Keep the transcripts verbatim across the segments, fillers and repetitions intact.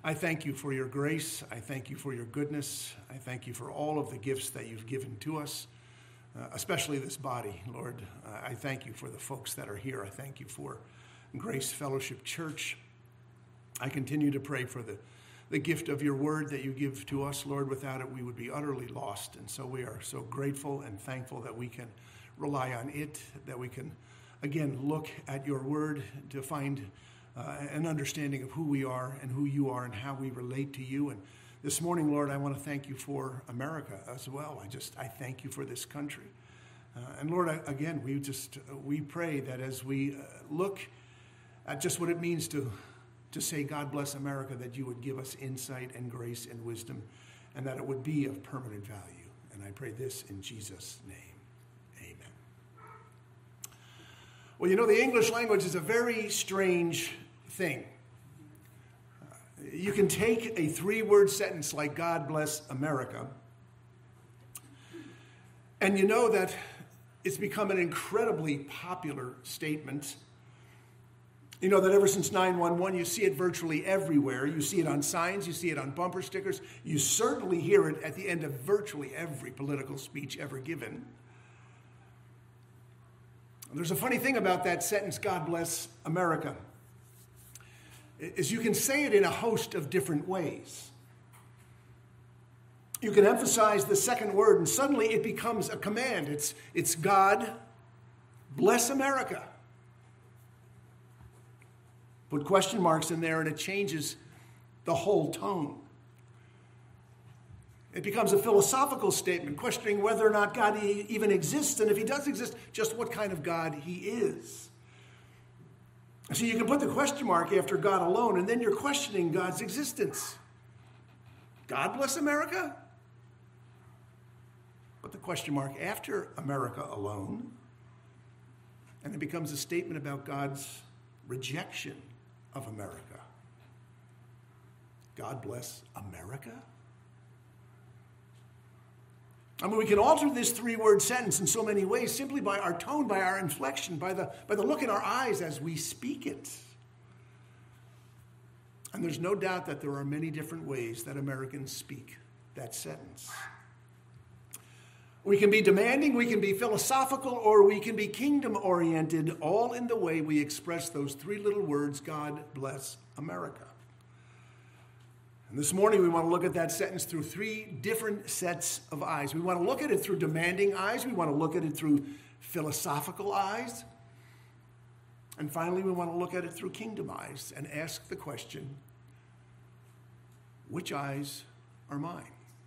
I thank you for your grace. I thank you for your goodness. I thank you for all of the gifts that you've given to us, uh, especially this body, Lord. Uh, I thank you for the folks that are here. I thank you for Grace Fellowship Church. I continue to pray for the, the gift of your word that you give to us, Lord. Without it, we would be utterly lost. And so we are so grateful and thankful that we can rely on it, that we can, again, look at your word to find uh, an understanding of who we are and who you are and how we relate to you. And this morning, Lord, I want to thank you for America as well. I just, I thank you for this country. Uh, and Lord, I, again, we just, uh, we pray that as we uh, look at just what it means to to say, God bless America, that you would give us insight and grace and wisdom, and that it would be of permanent value. And I pray this in Jesus' name. Amen. Well, you know, the English language is a very strange thing. Uh, you can take a three-word sentence like God bless America, and you know that it's become an incredibly popular statement. You know that ever since nine one one, you see it virtually everywhere. You see it on signs, you see it on bumper stickers. You certainly hear it at the end of virtually every political speech ever given. There's a funny thing about that sentence, God bless America, is you can say it in a host of different ways. You can emphasize the second word, and suddenly it becomes a command. It's, it's God bless America. Put question marks in there and it changes the whole tone. It becomes a philosophical statement, questioning whether or not God even exists, and if he does exist, just what kind of God he is. So you can put the question mark after God alone, and then you're questioning God's existence. God bless America? Put the question mark after America alone, and it becomes a statement about God's rejection of America. God bless America? I mean, we can alter this three-word sentence in so many ways simply by our tone, by our inflection, by the, by the look in our eyes as we speak it. And there's no doubt that there are many different ways that Americans speak that sentence. We can be demanding, we can be philosophical, or we can be kingdom-oriented, all in the way we express those three little words, God bless America. And this morning we want to look at that sentence through three different sets of eyes. We want to look at it through demanding eyes, we want to look at it through philosophical eyes, and finally we want to look at it through kingdom eyes and ask the question, which eyes are mine?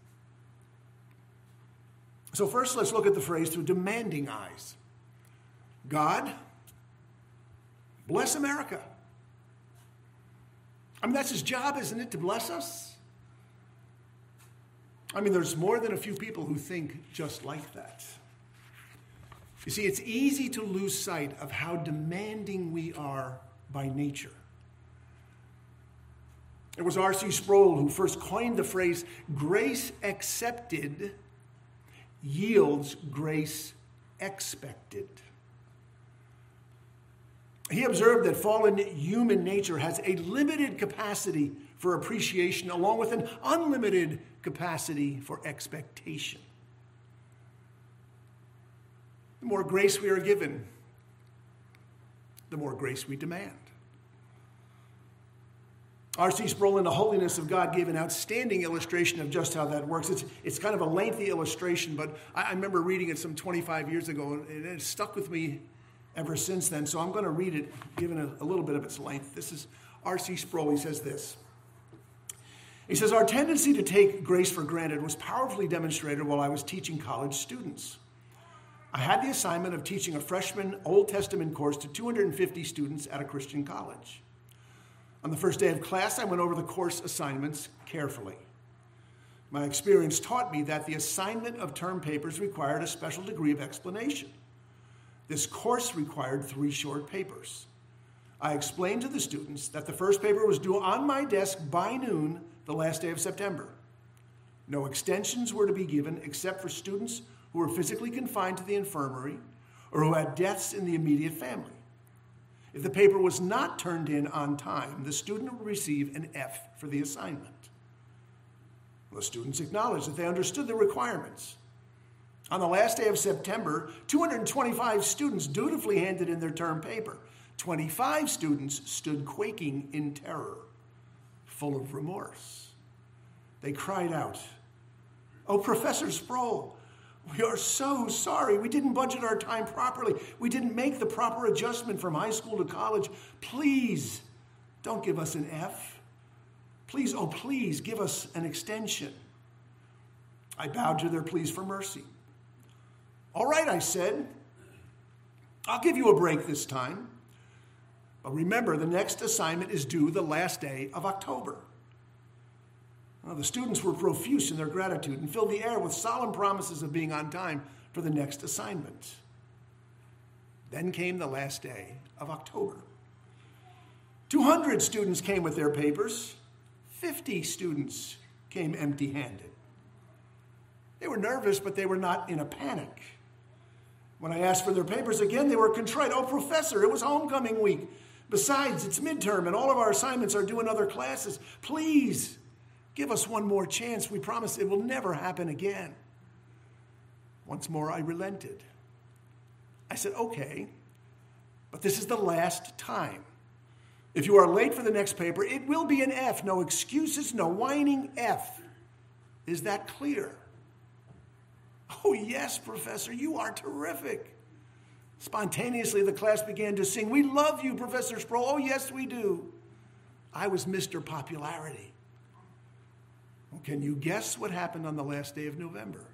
So first, let's look at the phrase through demanding eyes. God, bless America. I mean, that's his job, isn't it, to bless us? I mean, there's more than a few people who think just like that. You see, it's easy to lose sight of how demanding we are by nature. It was R C Sproul who first coined the phrase, grace accepted yields grace expected. He observed that fallen human nature has a limited capacity for appreciation along with an unlimited capacity for expectation. The more grace we are given, the more grace we demand. R C Sproul in The Holiness of God gave an outstanding illustration of just how that works. It's, it's kind of a lengthy illustration, but I, I remember reading it some twenty-five years ago, and it stuck with me ever since then. So I'm going to read it, given a, a little bit of its length. This is R C Sproul. He says this. He says, our tendency to take grace for granted was powerfully demonstrated while I was teaching college students. I had the assignment of teaching a freshman Old Testament course to two hundred fifty students at a Christian college. On the first day of class, I went over the course assignments carefully. My experience taught me that the assignment of term papers required a special degree of explanation. This course required three short papers. I explained to the students that the first paper was due on my desk by noon the last day of September. No extensions were to be given except for students who were physically confined to the infirmary or who had deaths in the immediate family. If the paper was not turned in on time, the student would receive an F for the assignment. The students acknowledged that they understood the requirements. On the last day of September, two hundred twenty-five students dutifully handed in their term paper. twenty-five students stood quaking in terror, full of remorse. They cried out, "Oh, Professor Sproul, we are so sorry. We didn't budget our time properly. We didn't make the proper adjustment from high school to college. Please, don't give us an F. Please, oh, please give us an extension." I bowed to their pleas for mercy. "All right," I said, "I'll give you a break this time. But remember, the next assignment is due the last day of October." Well, the students were profuse in their gratitude and filled the air with solemn promises of being on time for the next assignment. Then came the last day of October. two hundred students came with their papers. fifty students came empty-handed. They were nervous, but they were not in a panic. When I asked for their papers again, they were contrite. "Oh, Professor, it was homecoming week. Besides, it's midterm, and all of our assignments are due in other classes. Please, give us one more chance. We promise it will never happen again." Once more, I relented. I said, "Okay, but this is the last time. If you are late for the next paper, it will be an F. No excuses, no whining, F. Is that clear?" "Oh, yes, Professor, you are terrific." Spontaneously, the class began to sing, "We love you, Professor Sproul. Oh, yes, we do." I was Mister Popularity. Well, can you guess what happened on the last day of November?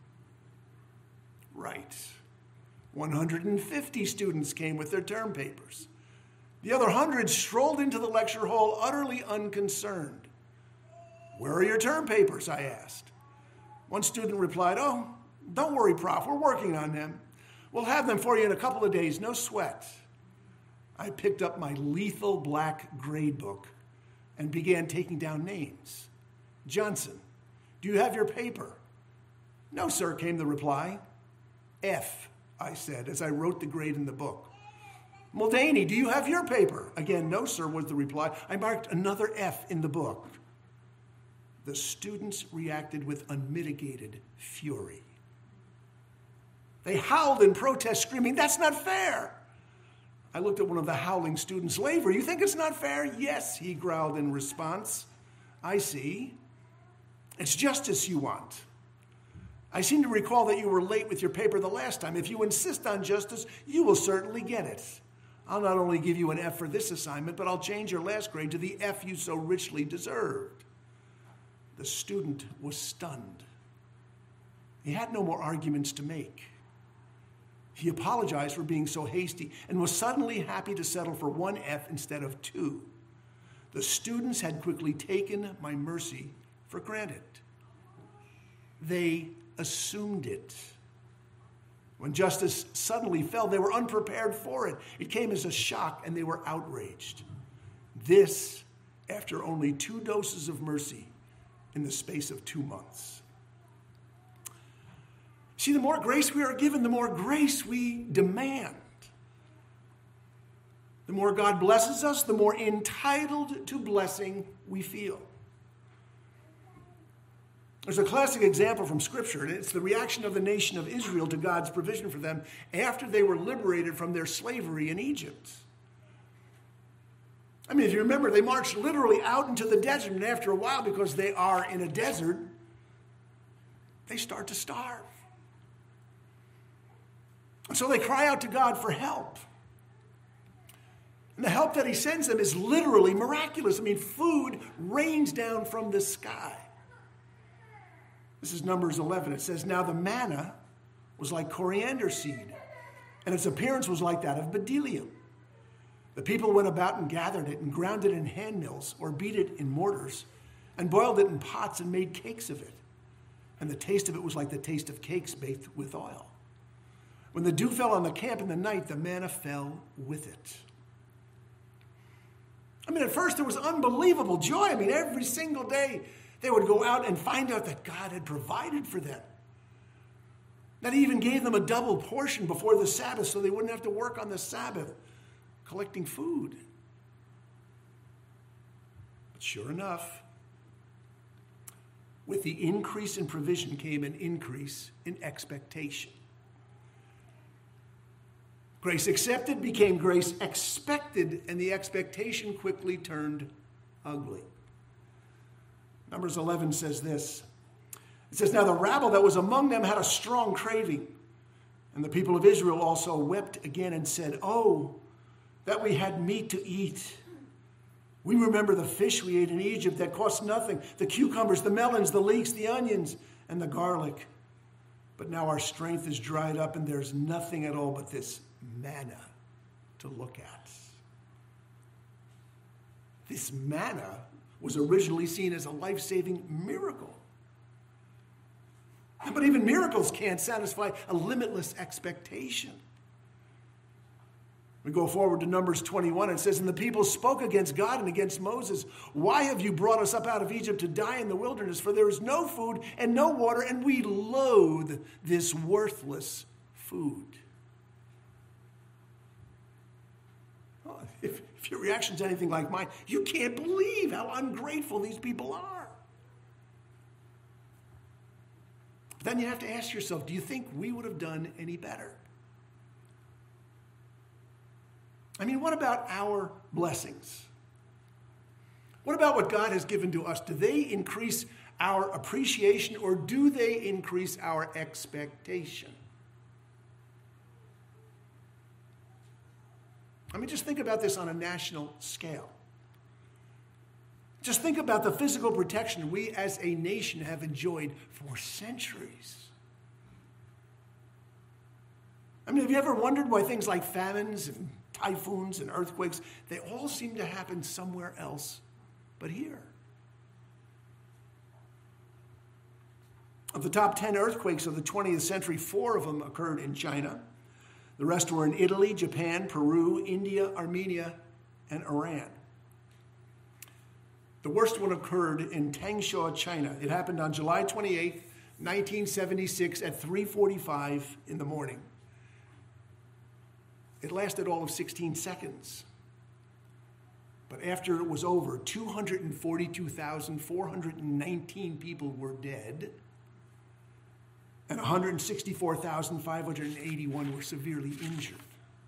Right. one hundred fifty students came with their term papers. The other hundred strolled into the lecture hall utterly unconcerned. "Where are your term papers?" I asked. One student replied, "Oh, don't worry, Prof. We're working on them. We'll have them for you in a couple of days. No sweat." I picked up my lethal black grade book and began taking down names. "Johnson, do you have your paper?" "No, sir," came the reply. "F," I said as I wrote the grade in the book. "Mulvaney, do you have your paper?" Again, "No, sir," was the reply. I marked another F in the book. The students reacted with unmitigated fury. They howled in protest, screaming, "That's not fair!" I looked at one of the howling students. "Laver, you think it's not fair?" "Yes," he growled in response. "I see. It's justice you want. I seem to recall that you were late with your paper the last time. If you insist on justice, you will certainly get it. I'll not only give you an F for this assignment, but I'll change your last grade to the F you so richly deserved." The student was stunned. He had no more arguments to make. He apologized for being so hasty and was suddenly happy to settle for one F instead of two. The students had quickly taken my mercy for granted. They assumed it. When justice suddenly fell, they were unprepared for it. It came as a shock, and they were outraged. This, after only two doses of mercy in the space of two months. See, the more grace we are given, the more grace we demand. The more God blesses us, the more entitled to blessing we feel. There's a classic example from Scripture, and it's the reaction of the nation of Israel to God's provision for them after they were liberated from their slavery in Egypt. I mean, if you remember, they marched literally out into the desert, and after a while, because they are in a desert, they start to starve. And so they cry out to God for help. And the help that he sends them is literally miraculous. I mean, food rains down from the sky. This is Numbers eleven. It says, "Now the manna was like coriander seed, and its appearance was like that of bdellium. The people went about and gathered it and ground it in hand mills or beat it in mortars and boiled it in pots and made cakes of it. And the taste of it was like the taste of cakes baked with oil. When the dew fell on the camp in the night, the manna fell with it." I mean, at first there was unbelievable joy. I mean, every single day they would go out and find out that God had provided for them. That he even gave them a double portion before the Sabbath so they wouldn't have to work on the Sabbath. collecting food. But sure enough, with the increase in provision came an increase in expectation. Grace accepted became grace expected, and the expectation quickly turned ugly. Numbers eleven says this. It says, "Now the rabble that was among them had a strong craving, and the people of Israel also wept again and said, 'Oh, that we had meat to eat. We remember the fish we ate in Egypt that cost nothing, the cucumbers, the melons, the leeks, the onions, and the garlic. But now our strength is dried up, and there's nothing at all but this manna to look at.'" This manna was originally seen as a life-saving miracle. But even miracles can't satisfy a limitless expectation. We go forward to Numbers twenty-one. It says, "And the people spoke against God and against Moses. 'Why have you brought us up out of Egypt to die in the wilderness? For there is no food and no water, and we loathe this worthless food.'" Well, if, if your reaction's anything like mine, you can't believe how ungrateful these people are. But then you have to ask yourself, do you think we would have done any better? I mean, what about our blessings? What about what God has given to us? Do they increase our appreciation, or do they increase our expectation? I mean, just think about this on a national scale. Just think about the physical protection we as a nation have enjoyed for centuries. I mean, have you ever wondered why things like famines and typhoons and earthquakes, they all seem to happen somewhere else but here? Of the top ten earthquakes of the twentieth century, four of them occurred in China. The rest were in Italy, Japan, Peru, India, Armenia, and Iran. The worst one occurred in Tangshan, China. It happened on July twenty-eighth, nineteen seventy-six at three forty-five in the morning. It lasted all of sixteen seconds. But after it was over, two hundred forty-two thousand four hundred nineteen people were dead, and one hundred sixty-four thousand five hundred eighty-one were severely injured.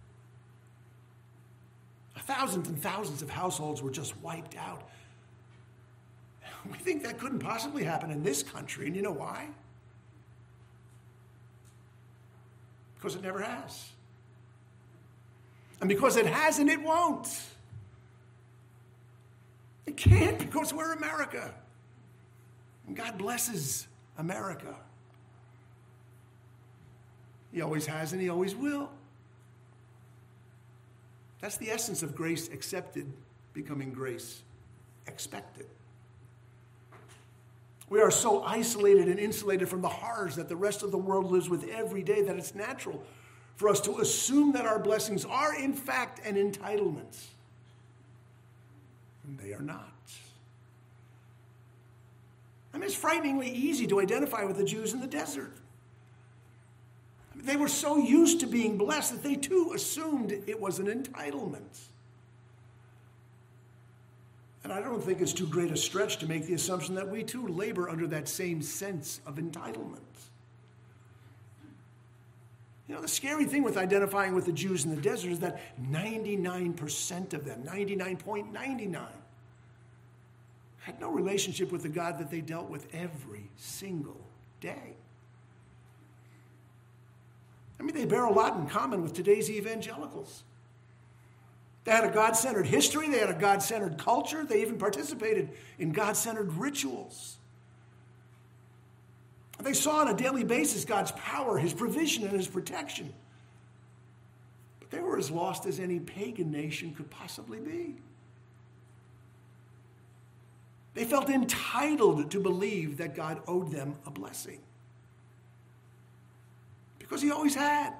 Thousands and thousands of households were just wiped out. We think that couldn't possibly happen in this country, and you know why? Because it never has. And because it hasn't, it won't. It can't, because we're America. And God blesses America. He always has, and he always will. That's the essence of grace accepted becoming grace expected. We are so isolated and insulated from the horrors that the rest of the world lives with every day that it's natural for us to assume that our blessings are in fact an entitlement. And they are not. I mean, it's frighteningly easy to identify with the Jews in the desert. I mean, they were so used to being blessed that they too assumed it was an entitlement. And I don't think it's too great a stretch to make the assumption that we too labor under that same sense of entitlement. You know, the scary thing with identifying with the Jews in the desert is that ninety-nine percent of them, ninety-nine point nine nine, had no relationship with the God that they dealt with every single day. I mean, they bear a lot in common with today's evangelicals. They had a God-centered history. They had a God-centered culture. They even participated in God-centered rituals. They saw on a daily basis God's power, his provision, and his protection. But they were as lost as any pagan nation could possibly be. They felt entitled to believe that God owed them a blessing. Because he always had.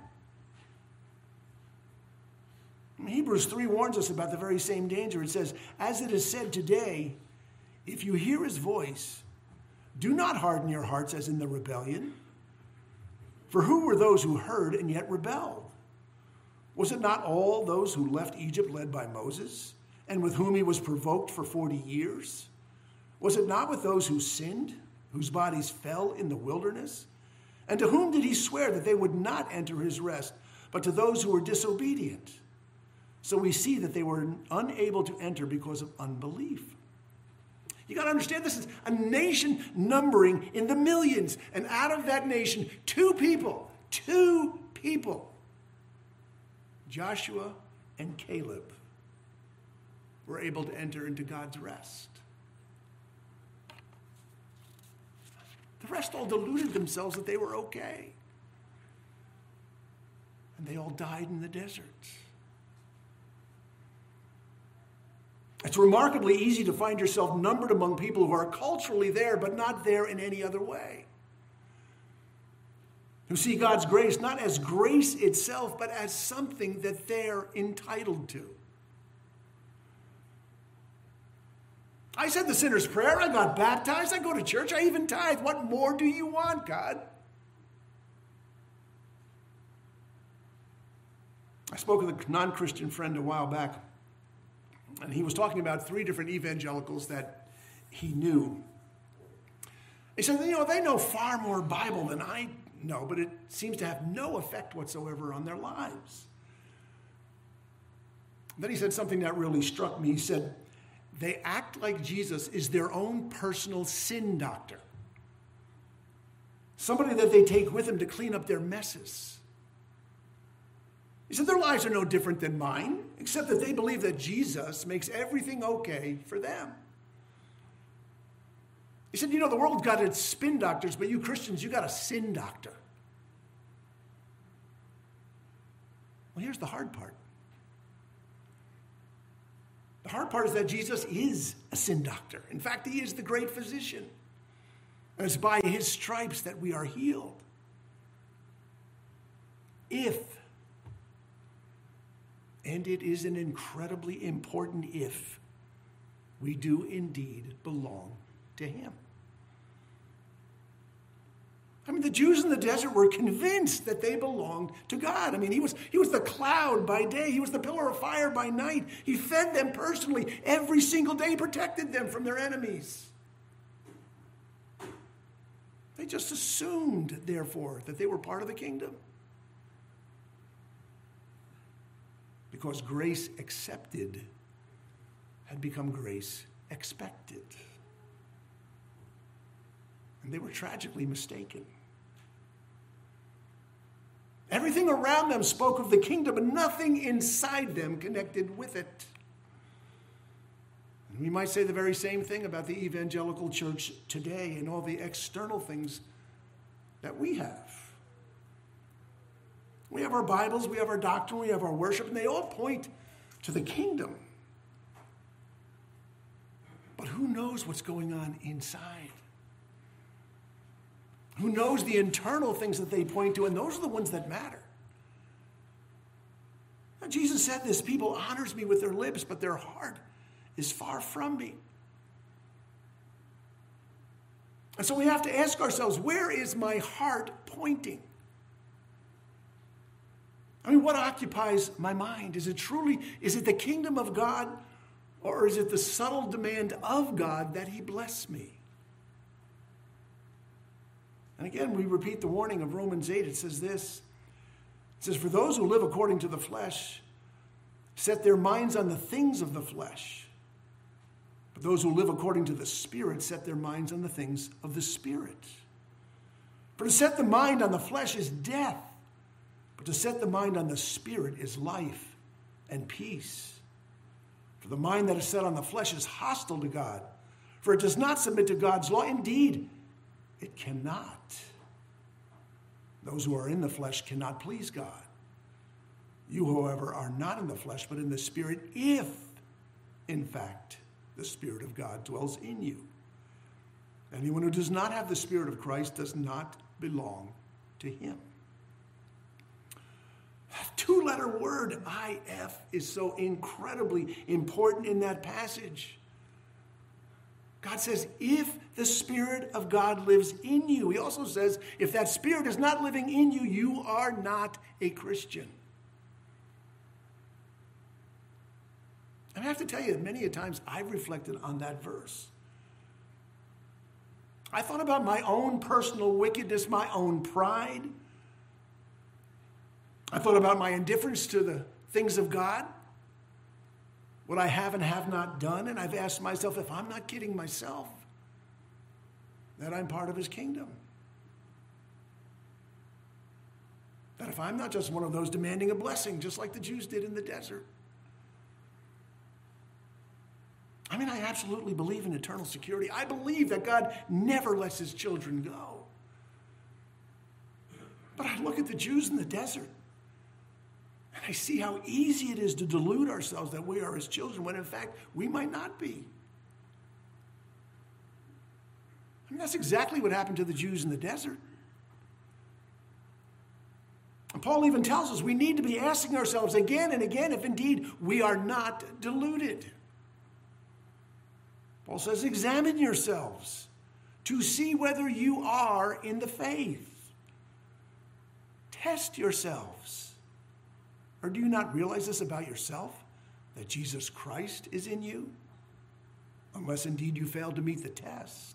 Hebrews three warns us about the very same danger. It says, "As it is said today, if you hear his voice, do not harden your hearts as in the rebellion. For who were those who heard and yet rebelled? Was it not all those who left Egypt led by Moses, and with whom he was provoked for forty years? Was it not with those who sinned, whose bodies fell in the wilderness? And to whom did he swear that they would not enter his rest, but to those who were disobedient? So we see that they were unable to enter because of unbelief. You got to understand, this is a nation numbering in the millions. And out of that nation, two people, two people, Joshua and Caleb, were able to enter into God's rest. The rest all deluded themselves that they were okay. And they all died in the desert. It's remarkably easy to find yourself numbered among people who are culturally there, but not there in any other way. Who see God's grace not as grace itself, but as something that they're entitled to. I said the sinner's prayer, I got baptized, I go to church, I even tithe. What more do you want, God? I spoke with a non-Christian friend a while back, and he was talking about three different evangelicals that he knew. He said, you know, they know far more Bible than I know, but it seems to have no effect whatsoever on their lives. Then he said something that really struck me. He said, they act like Jesus is their own personal sin doctor. Somebody that they take with them to clean up their messes. He said their lives are no different than mine, except that they believe that Jesus makes everything okay for them. He said, you know, the world's got its spin doctors, but you Christians, you got a sin doctor. Well, here's the hard part. The hard part is that Jesus is a sin doctor. In fact, he is the great physician. And it's by his stripes that we are healed. If, and it is an incredibly important if, we do indeed belong to him. I mean, the Jews in the desert were convinced that they belonged to God. I mean, he was, he was the cloud by day. He was the pillar of fire by night. He fed them personally every single day. He protected them from their enemies. They just assumed, therefore, that they were part of the kingdom. Because grace accepted had become grace expected. And they were tragically mistaken. Everything around them spoke of the kingdom, but nothing inside them connected with it. And we might say the very same thing about the evangelical church today and all the external things that we have. We have our Bibles, we have our doctrine, we have our worship, and they all point to the kingdom. But who knows what's going on inside? Who knows the internal things that they point to, and those are the ones that matter. Now, Jesus said this, people honors me with their lips, but their heart is far from me. And so we have to ask ourselves, where is my heart pointing? I mean, what occupies my mind? Is it truly, is it the kingdom of God, or is it the subtle demand of God that he bless me? And again, we repeat the warning of Romans eight. It says this. It says, for those who live according to the flesh set their minds on the things of the flesh. But those who live according to the Spirit set their minds on the things of the Spirit. For to set the mind on the flesh is death, but to set the mind on the Spirit is life and peace. For the mind that is set on the flesh is hostile to God, for it does not submit to God's law. Indeed, it cannot. Those who are in the flesh cannot please God. You, however, are not in the flesh, but in the Spirit, if, in fact, the Spirit of God dwells in you. Anyone who does not have the Spirit of Christ does not belong to him. That two-letter word, I F, is so incredibly important in that passage. God says, if the Spirit of God lives in you. He also says, if that Spirit is not living in you, you are not a Christian. And I have to tell you, many a times I've reflected on that verse. I thought about my own personal wickedness, my own pride. I thought about my indifference to the things of God, what I have and have not done, and I've asked myself, if I'm not kidding myself, that I'm part of his kingdom. That if I'm not just one of those demanding a blessing, just like the Jews did in the desert. I mean, I absolutely believe in eternal security. I believe that God never lets his children go. But I look at the Jews in the desert, and I see how easy it is to delude ourselves that we are his children, when in fact, we might not be. I mean, that's exactly what happened to the Jews in the desert. And Paul even tells us we need to be asking ourselves again and again if indeed we are not deluded. Paul says, examine yourselves to see whether you are in the faith. Test yourselves. Or do you not realize this about yourself, that Jesus Christ is in you? Unless indeed you fail to meet the test.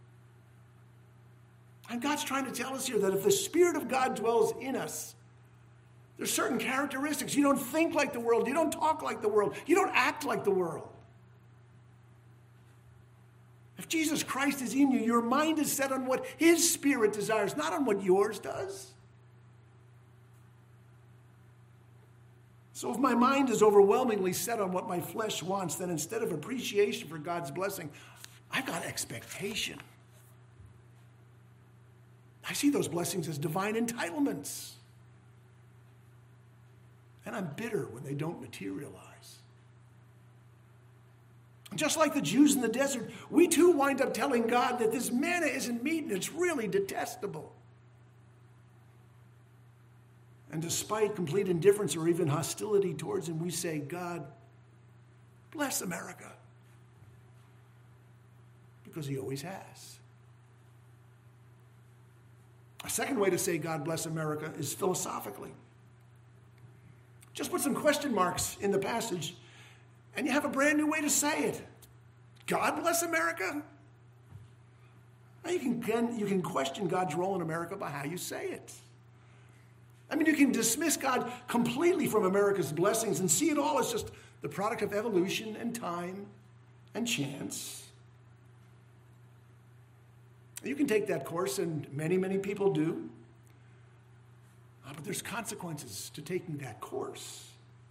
And God's trying to tell us here that if the Spirit of God dwells in us, there's certain characteristics. You don't think like the world. You don't talk like the world. You don't act like the world. If Jesus Christ is in you, your mind is set on what his Spirit desires, not on what yours does. So if my mind is overwhelmingly set on what my flesh wants, then instead of appreciation for God's blessing, I've got expectation. I see those blessings as divine entitlements. And I'm bitter when they don't materialize. Just like the Jews in the desert, we too wind up telling God that this manna isn't meat and it's really detestable. And despite complete indifference or even hostility towards him, we say, God, bless America. Because he always has. A second way to say God bless America is philosophically. Just put some question marks in the passage, and you have a brand new way to say it. God bless America? Now you can, you can question God's role in America by how you say it. I mean, you can dismiss God completely from America's blessings and see it all as just the product of evolution and time and chance. You can take that course, and many, many people do. Uh, but there's consequences to taking that course.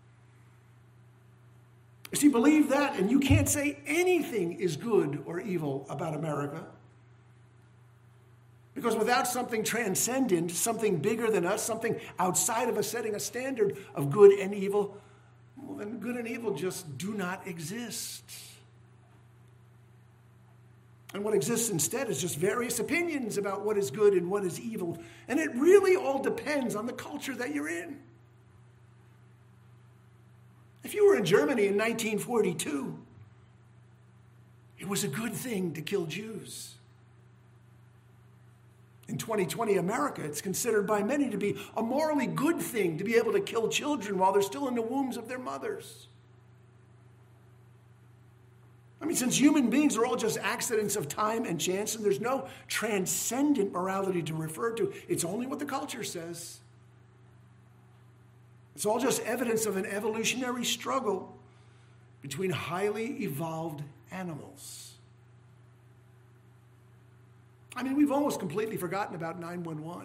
You see, believe that, and you can't say anything is good or evil about America. Because without something transcendent, something bigger than us, something outside of us setting a standard of good and evil, well, then good and evil just do not exist. And what exists instead is just various opinions about what is good and what is evil. And it really all depends on the culture that you're in. If you were in Germany in nineteen forty-two, it was a good thing to kill Jews. In twenty twenty America, it's considered by many to be a morally good thing to be able to kill children while they're still in the wombs of their mothers. I mean, since human beings are all just accidents of time and chance, and there's no transcendent morality to refer to, it's only what the culture says. It's all just evidence of an evolutionary struggle between highly evolved animals. I mean, we've almost completely forgotten about nine one one.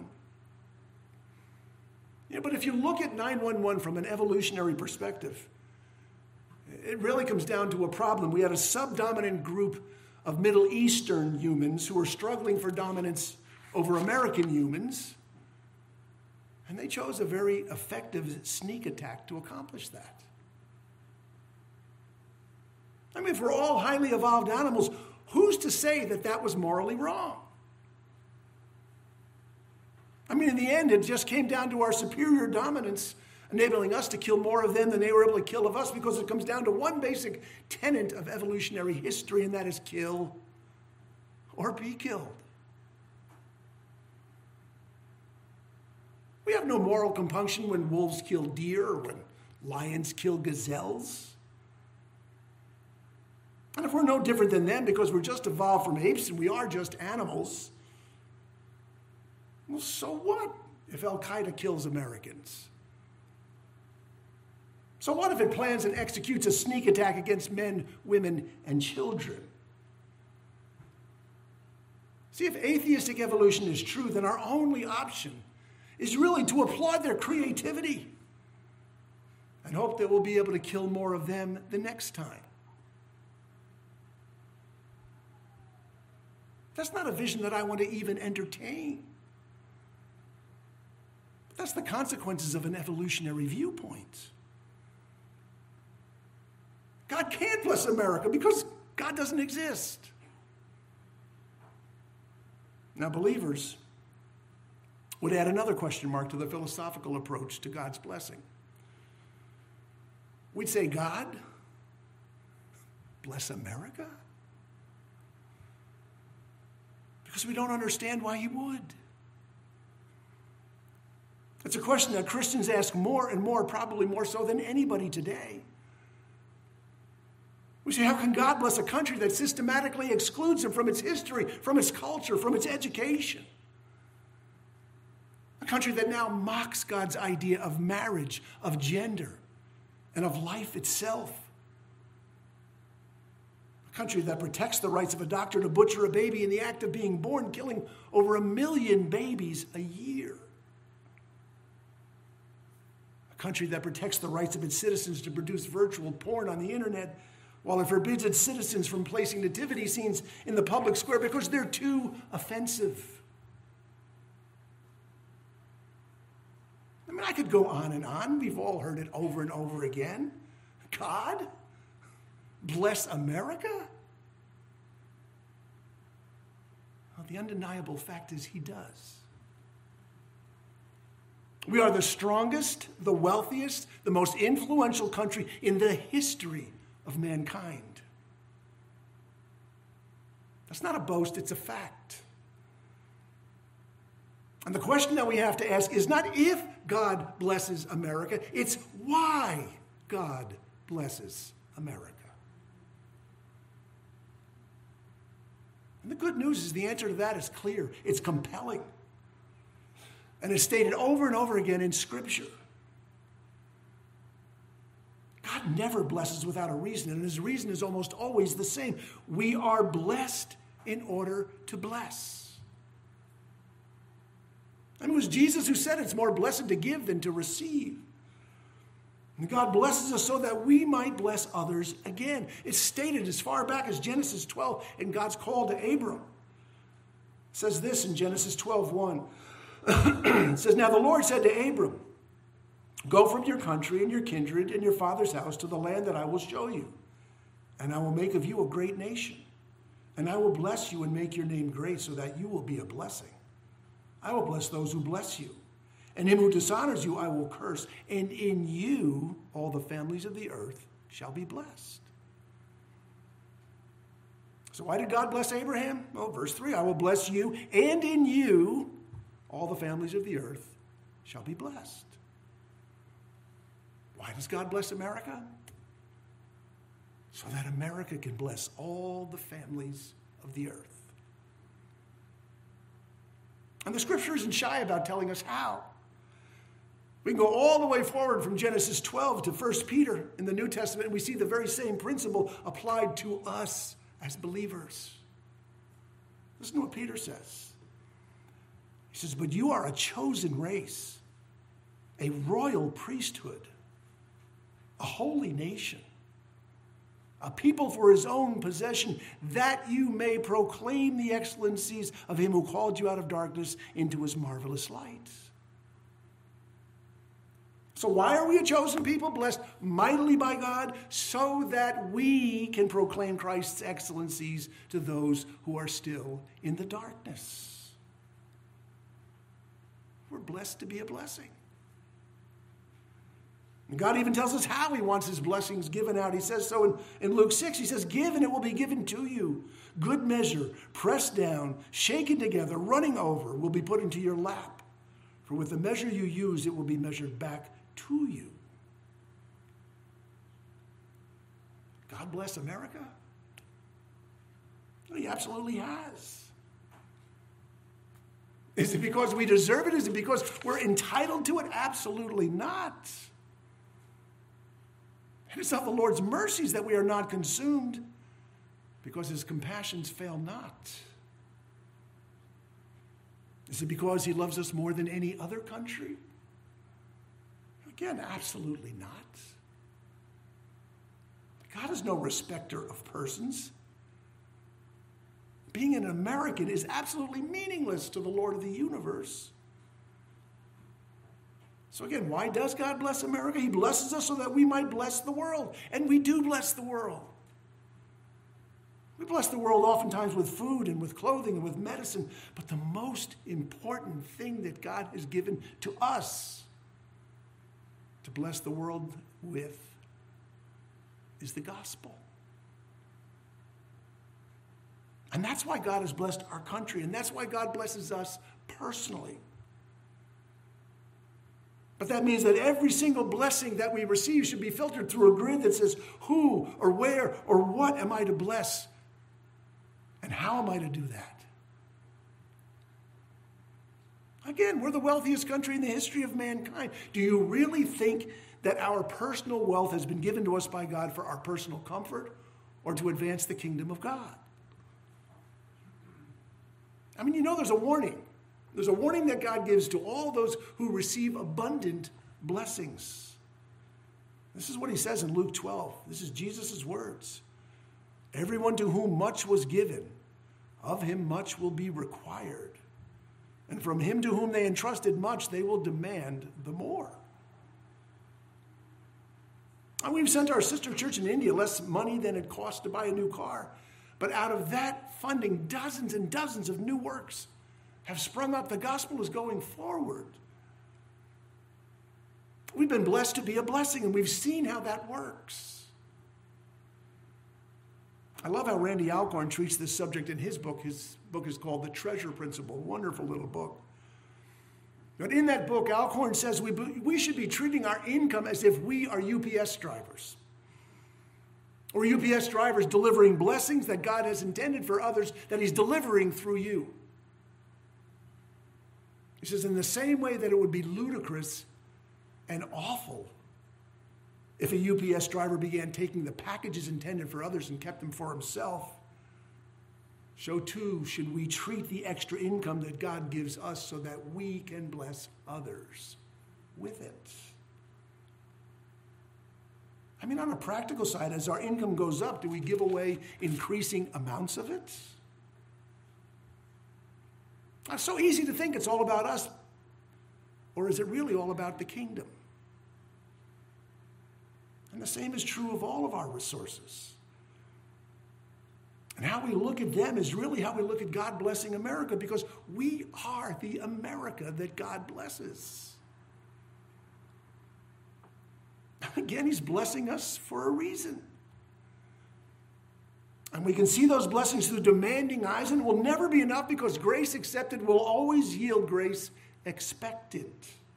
Yeah, but if you look at nine one one from an evolutionary perspective, it really comes down to a problem. We had a subdominant group of Middle Eastern humans who were struggling for dominance over American humans, and they chose a very effective sneak attack to accomplish that. I mean, if we're all highly evolved animals, who's to say that that was morally wrong? I mean, in the end, it just came down to our superior dominance, enabling us to kill more of them than they were able to kill of us, because it comes down to one basic tenet of evolutionary history, and that is kill or be killed. We have no moral compunction when wolves kill deer or when lions kill gazelles. And if we're no different than them because we're just evolved from apes and we are just animals, well, so what if Al-Qaeda kills Americans? So what if it plans and executes a sneak attack against men, women, and children? See, if atheistic evolution is true, then our only option is really to applaud their creativity and hope that we'll be able to kill more of them the next time. That's not a vision that I want to even entertain. But that's the consequences of an evolutionary viewpoint. God can't bless America because God doesn't exist. Now, believers would add another question mark to the philosophical approach to God's blessing. We'd say, God, bless America? Because we don't understand why he would. It's a question that Christians ask more and more, probably more so than anybody today. We say, how can God bless a country that systematically excludes him from its history, from its culture, from its education? A country that now mocks God's idea of marriage, of gender, and of life itself. A country that protects the rights of a doctor to butcher a baby in the act of being born, killing over a million babies a year. A country that protects the rights of its citizens to produce virtual porn on the internet, while it forbids its citizens from placing nativity scenes in the public square because they're too offensive. I mean, I could go on and on. We've all heard it over and over again. God, bless America? Well, the undeniable fact is he does. We are the strongest, the wealthiest, the most influential country in the history of mankind. That's not a boast, it's a fact. And the question that we have to ask is not if God blesses America, it's why God blesses America. And the good news is the answer to that is clear. It's compelling. And it's stated over and over again in Scripture. God never blesses without a reason, and his reason is almost always the same. We are blessed in order to bless. And it was Jesus who said it's more blessed to give than to receive. And God blesses us so that we might bless others again. It's stated as far back as Genesis twelve in God's call to Abram. It says this in Genesis twelve one. It says, now the Lord said to Abram, go from your country and your kindred and your father's house to the land that I will show you. And I will make of you a great nation. And I will bless you and make your name great so that you will be a blessing. I will bless those who bless you. And him who dishonors you I will curse. And in you all the families of the earth shall be blessed. So why did God bless Abraham? Well, verse three, I will bless you, and in you all the families of the earth shall be blessed. Why does God bless America? So that America can bless all the families of the earth. And the scripture isn't shy about telling us how. We can go all the way forward from Genesis twelve to First Peter in the New Testament, and we see the very same principle applied to us as believers. Listen to what Peter says. He says, but you are a chosen race, a royal priesthood, a holy nation, a people for his own possession, that you may proclaim the excellencies of him who called you out of darkness into his marvelous light. So why are we a chosen people, blessed mightily by God? So that we can proclaim Christ's excellencies to those who are still in the darkness. We're blessed to be a blessing. And God even tells us how he wants his blessings given out. He says so in, in Luke six. He says, give and it will be given to you. Good measure, pressed down, shaken together, running over, will be put into your lap. For with the measure you use, it will be measured back to you. God bless America? He absolutely has. Is it because we deserve it? Is it because we're entitled to it? Absolutely not. It is of the Lord's mercies that we are not consumed, because his compassions fail not. Is it because he loves us more than any other country? Again, absolutely not. God is no respecter of persons. Being an American is absolutely meaningless to the Lord of the universe. So again, why does God bless America? He blesses us so that we might bless the world. And we do bless the world. We bless the world oftentimes with food and with clothing and with medicine. But the most important thing that God has given to us to bless the world with is the gospel. And that's why God has blessed our country. And that's why God blesses us personally. But that means that every single blessing that we receive should be filtered through a grid that says, who or where or what am I to bless? And how am I to do that? Again, we're the wealthiest country in the history of mankind. Do you really think that our personal wealth has been given to us by God for our personal comfort or to advance the kingdom of God? I mean, you know there's a warning. There's a warning that God gives to all those who receive abundant blessings. This is what he says in Luke twelve. This is Jesus' words. Everyone to whom much was given, of him much will be required. And from him to whom they entrusted much, they will demand the more. And we've sent our sister church in India less money than it costs to buy a new car. But out of that funding, dozens and dozens of new works have sprung up. The gospel is going forward. We've been blessed to be a blessing, and we've seen how that works. I love how Randy Alcorn treats this subject in his book. His book is called The Treasure Principle. Wonderful little book. But in that book, Alcorn says we, we should be treating our income as if we are U P S drivers. Or U P S drivers delivering blessings that God has intended for others that he's delivering through you. He says, in the same way that it would be ludicrous and awful if a U P S driver began taking the packages intended for others and kept them for himself, so too should we treat the extra income that God gives us so that we can bless others with it. I mean, on a practical side, as our income goes up, do we give away increasing amounts of it? It's so easy to think it's all about us. Or is it really all about the kingdom? And the same is true of all of our resources. And how we look at them is really how we look at God blessing America, because we are the America that God blesses. Again, he's blessing us for a reason. And we can see those blessings through demanding eyes, and it will never be enough, because grace accepted will always yield grace expected.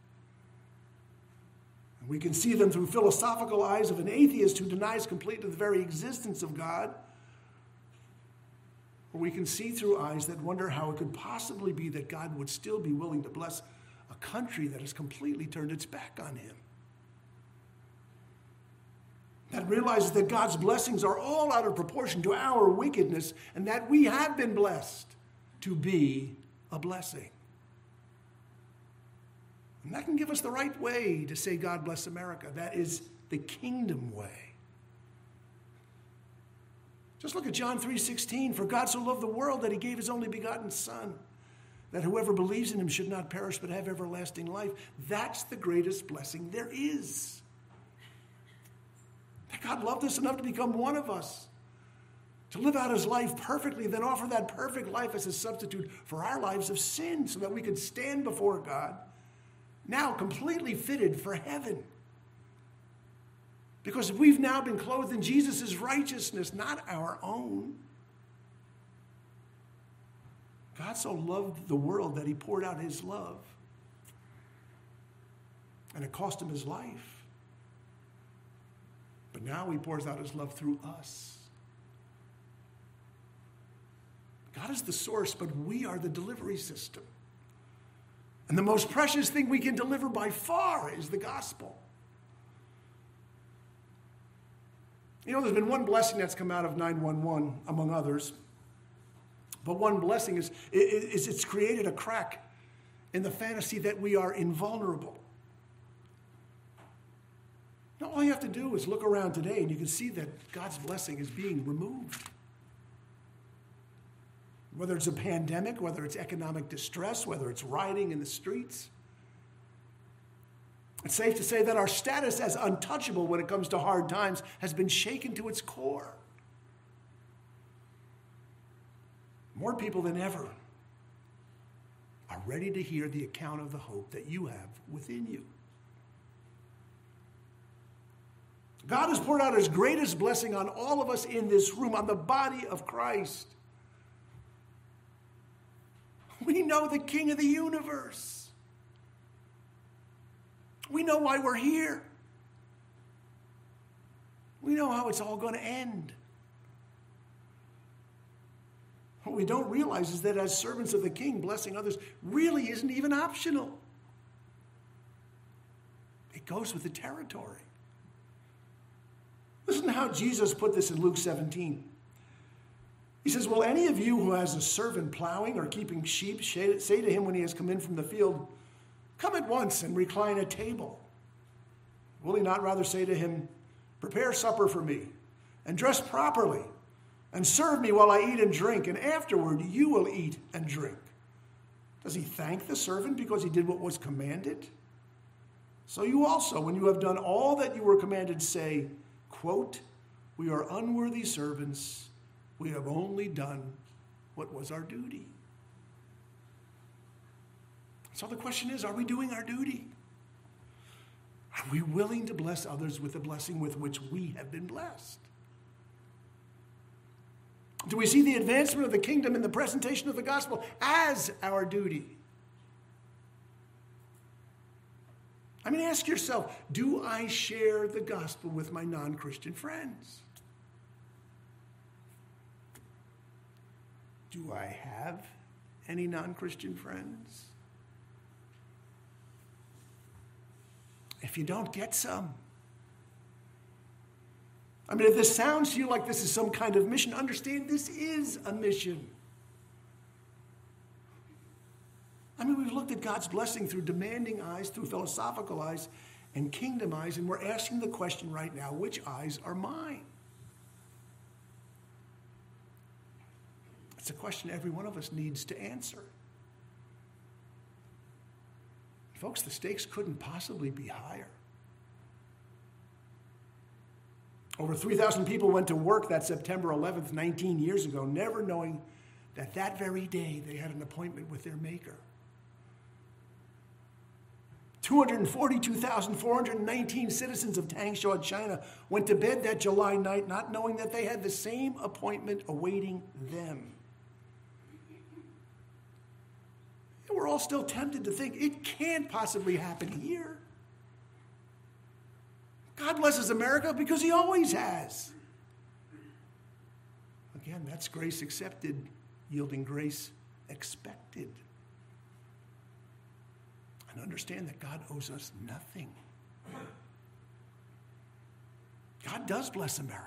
And we can see them through philosophical eyes of an atheist who denies completely the very existence of God. Or we can see through eyes that wonder how it could possibly be that God would still be willing to bless a country that has completely turned its back on him. That realizes that God's blessings are all out of proportion to our wickedness, and that we have been blessed to be a blessing. And that can give us the right way to say God bless America. That is the kingdom way. Just look at John three sixteen. For God so loved the world that he gave his only begotten Son, that whoever believes in him should not perish but have everlasting life. That's the greatest blessing there is. That God loved us enough to become one of us, to live out his life perfectly, then offer that perfect life as a substitute for our lives of sin, so that we could stand before God, now completely fitted for heaven. Because we've now been clothed in Jesus' righteousness, not our own. God so loved the world that he poured out his love. And it cost him his life. But now he pours out his love through us. God is the source, but we are the delivery system. And the most precious thing we can deliver by far is the gospel. You know, there's been one blessing that's come out of nine one one, among others. But one blessing is, is it's created a crack in the fantasy that we are invulnerable. You know, all you have to do is look around today and you can see that God's blessing is being removed. Whether it's a pandemic, whether it's economic distress, whether it's rioting in the streets. It's safe to say that our status as untouchable when it comes to hard times has been shaken to its core. More people than ever are ready to hear the account of the hope that you have within you. God has poured out his greatest blessing on all of us in this room, on the body of Christ. We know the King of the universe. We know why we're here. We know how it's all going to end. What we don't realize is that as servants of the King, blessing others really isn't even optional. It goes with the territory. Listen to how Jesus put this in Luke seventeen. He says, will any of you who has a servant plowing or keeping sheep say to him when he has come in from the field, come at once and recline at table? Will he not rather say to him, prepare supper for me and dress properly and serve me while I eat and drink, and afterward you will eat and drink? Does he thank the servant because he did what was commanded? So you also, when you have done all that you were commanded, say, quote, we are unworthy servants. We have only done what was our duty. So the question is, are we doing our duty? Are we willing to bless others with the blessing with which we have been blessed? Do we see the advancement of the kingdom and the presentation of the gospel as our duty? I mean, ask yourself, do I share the gospel with my non-Christian friends? Do I have any non-Christian friends? If you don't, get some. I mean, if this sounds to you like this is some kind of mission, understand this is a mission. I mean, we've looked at God's blessing through demanding eyes, through philosophical eyes, and kingdom eyes, and we're asking the question right now, which eyes are mine? It's a question every one of us needs to answer. Folks, the stakes couldn't possibly be higher. Over three thousand people went to work that September eleventh, nineteen years ago, never knowing that that very day they had an appointment with their Maker. two hundred forty-two thousand four hundred nineteen citizens of Tangshan, China, went to bed that July night not knowing that they had the same appointment awaiting them. And we're all still tempted to think it can't possibly happen here. God blesses America because he always has. Again, that's grace accepted, yielding grace expected. And understand that God owes us nothing. God does bless America.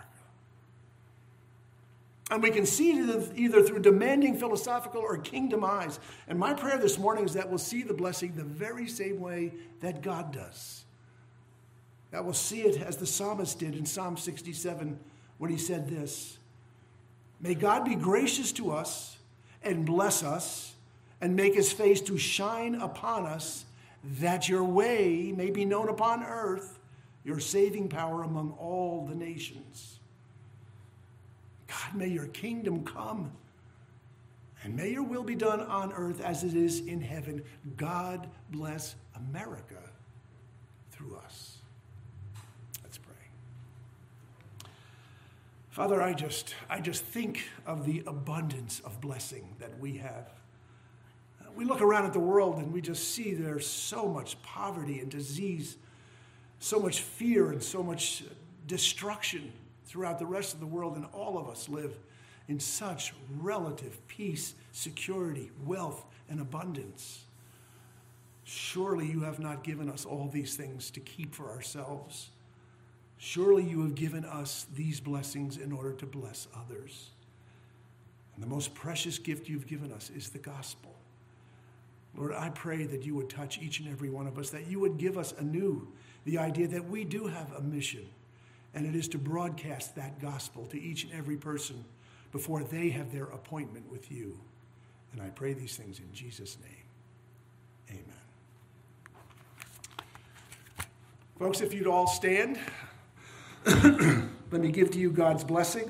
And we can see it either through demanding philosophical or kingdom eyes. And my prayer this morning is that we'll see the blessing the very same way that God does. That we'll see it as the psalmist did in Psalm sixty-seven when he said this, may God be gracious to us and bless us and make his face to shine upon us, that your way may be known upon earth, your saving power among all the nations. God, may your kingdom come, and may your will be done on earth as it is in heaven. God bless America through us. Let's pray. Father, I just, I just think of the abundance of blessing that we have. We look around at the world and we just see there's so much poverty and disease, so much fear and so much destruction throughout the rest of the world, and all of us live in such relative peace, security, wealth, and abundance. Surely you have not given us all these things to keep for ourselves. Surely you have given us these blessings in order to bless others. And the most precious gift you've given us is the gospel. Lord, I pray that you would touch each and every one of us, that you would give us anew the idea that we do have a mission, and it is to broadcast that gospel to each and every person before they have their appointment with you. And I pray these things in Jesus' name. Amen. Folks, if you'd all stand, let me give to you God's blessing.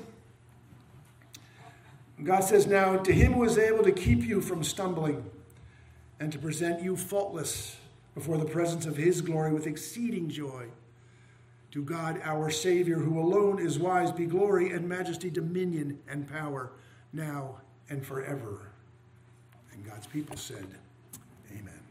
God says, now to him who is able to keep you from stumbling and to present you faultless before the presence of his glory with exceeding joy, to God our Savior, who alone is wise, be glory and majesty, dominion and power, now and forever. And God's people said, amen.